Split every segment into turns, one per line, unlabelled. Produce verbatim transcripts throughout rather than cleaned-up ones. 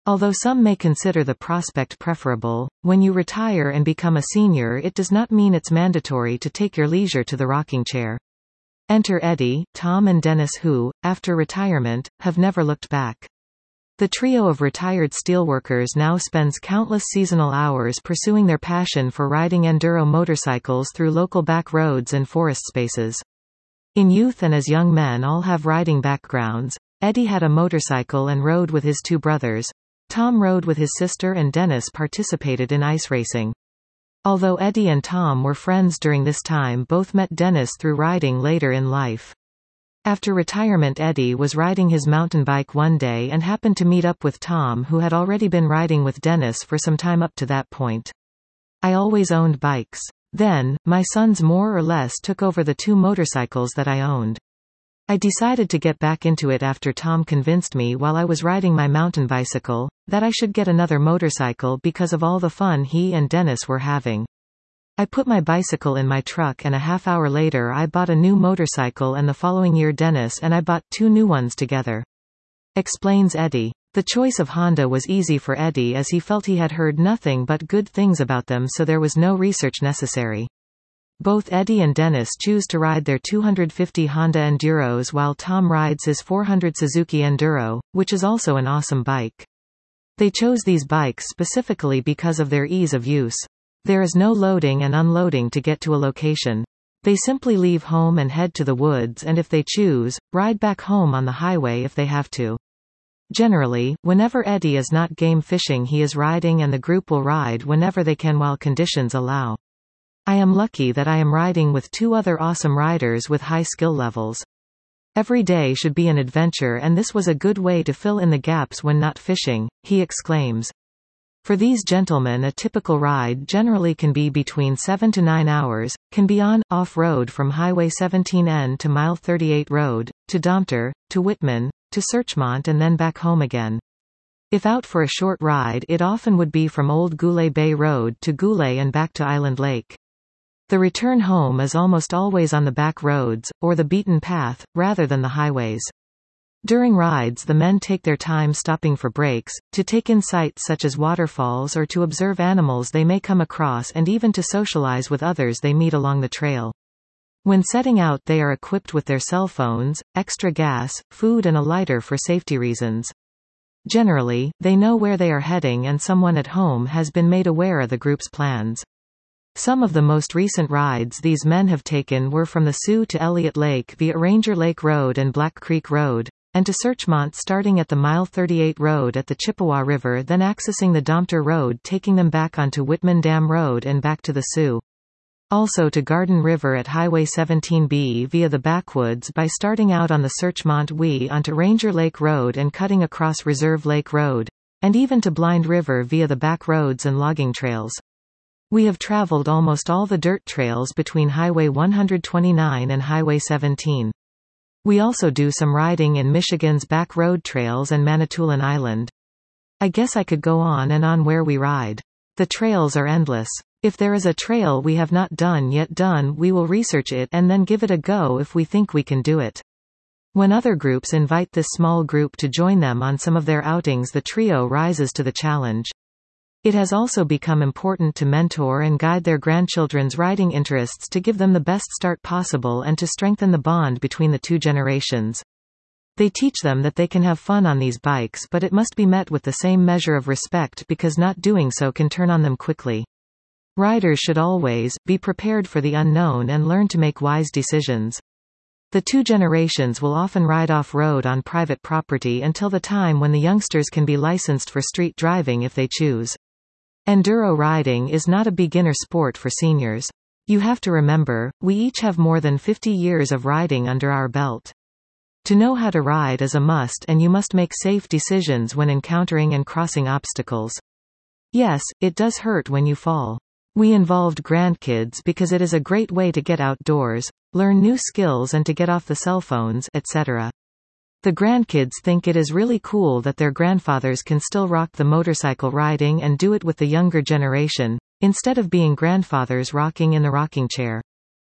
Although some may consider the prospect preferable, when you retire and become a senior it does not mean it's mandatory to take your leisure to the rocking chair. Enter Eddie, Tom and Dennis who, after retirement, have never looked back. The trio of retired steelworkers now spends countless seasonal hours pursuing their passion for riding enduro motorcycles through local back roads and forest spaces. In youth and as young men all have riding backgrounds. Eddie had a motorcycle and rode with his two brothers. Tom rode with his sister and Dennis participated in ice racing. Although Eddie and Tom were friends during this time, both met Dennis through riding later in life. After retirement, Eddie was riding his mountain bike one day and happened to meet up with Tom, who had already been riding with Dennis for some time up to that point. I always owned bikes. Then, my sons more or less took over the two motorcycles that I owned. I decided to get back into it after Tom convinced me while I was riding my mountain bicycle, that I should get another motorcycle because of all the fun he and Dennis were having. I put my bicycle in my truck and a half hour later I bought a new motorcycle, and the following year Dennis and I bought two new ones together. Explains Eddie. The choice of Honda was easy for Eddie as he felt he had heard nothing but good things about them, so there was no research necessary. Both Eddie and Dennis choose to ride their two fifty Honda Enduros while Tom rides his four hundred Suzuki Enduro, which is also an awesome bike. They chose these bikes specifically because of their ease of use. There is no loading and unloading to get to a location. They simply leave home and head to the woods, and if they choose, ride back home on the highway if they have to. Generally, whenever Eddie is not game fishing he is riding, and the group will ride whenever they can while conditions allow. I am lucky that I am riding with two other awesome riders with high skill levels. Every day should be an adventure, and this was a good way to fill in the gaps when not fishing, he exclaims. For these gentlemen a typical ride generally can be between seven to nine hours, can be on, off-road from Highway seventeen N to Mile thirty-eight Road, to Domter, to Whitman, to Searchmont and then back home again. If out for a short ride it often would be from Old Goulet Bay Road to Goulet and back to Island Lake. The return home is almost always on the back roads, or the beaten path, rather than the highways. During rides the men take their time stopping for breaks, to take in sights such as waterfalls or to observe animals they may come across, and even to socialize with others they meet along the trail. When setting out they are equipped with their cell phones, extra gas, food and a lighter for safety reasons. Generally, they know where they are heading and someone at home has been made aware of the group's plans. Some of the most recent rides these men have taken were from the Sioux to Elliott Lake via Ranger Lake Road and Black Creek Road, and to Searchmont starting at the Mile thirty-eight Road at the Chippewa River, then accessing the Domter Road taking them back onto Whitman Dam Road and back to the Sioux. Also to Garden River at Highway seventeen B via the backwoods by starting out on the Searchmont W onto Ranger Lake Road and cutting across Reserve Lake Road, and even to Blind River via the back roads and logging trails. We have traveled almost all the dirt trails between Highway one twenty-nine and Highway seventeen. We also do some riding in Michigan's back road trails and Manitoulin Island. I guess I could go on and on where we ride. The trails are endless. If there is a trail we have not done yet done, we will research it and then give it a go if we think we can do it. When other groups invite this small group to join them on some of their outings, the trio rises to the challenge. It has also become important to mentor and guide their grandchildren's riding interests to give them the best start possible and to strengthen the bond between the two generations. They teach them that they can have fun on these bikes, but it must be met with the same measure of respect because not doing so can turn on them quickly. Riders should always be prepared for the unknown and learn to make wise decisions. The two generations will often ride off-road on private property until the time when the youngsters can be licensed for street driving if they choose. Enduro riding is not a beginner sport for seniors. You have to remember, we each have more than fifty years of riding under our belt. To know how to ride is a must, and you must make safe decisions when encountering and crossing obstacles. Yes, it does hurt when you fall. We involved grandkids because it is a great way to get outdoors, learn new skills and to get off the cell phones, et cetera. The grandkids think it is really cool that their grandfathers can still rock the motorcycle riding and do it with the younger generation, instead of being grandfathers rocking in the rocking chair.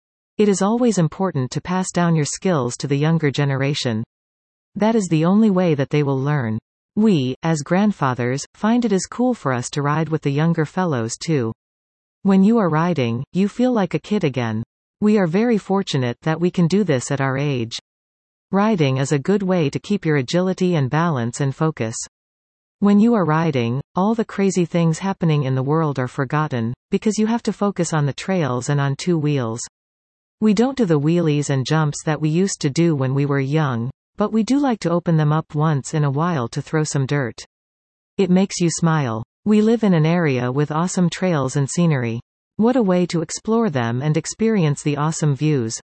It is always important to pass down your skills to the younger generation. That is the only way that they will learn. We, as grandfathers, find it is cool for us to ride with the younger fellows too. When you are riding, you feel like a kid again. We are very fortunate that we can do this at our age. Riding is a good way to keep your agility and balance and focus. When you are riding, all the crazy things happening in the world are forgotten, because you have to focus on the trails and on two wheels. We don't do the wheelies and jumps that we used to do when we were young, but we do like to open them up once in a while to throw some dirt. It makes you smile. We live in an area with awesome trails and scenery. What a way to explore them and experience the awesome views.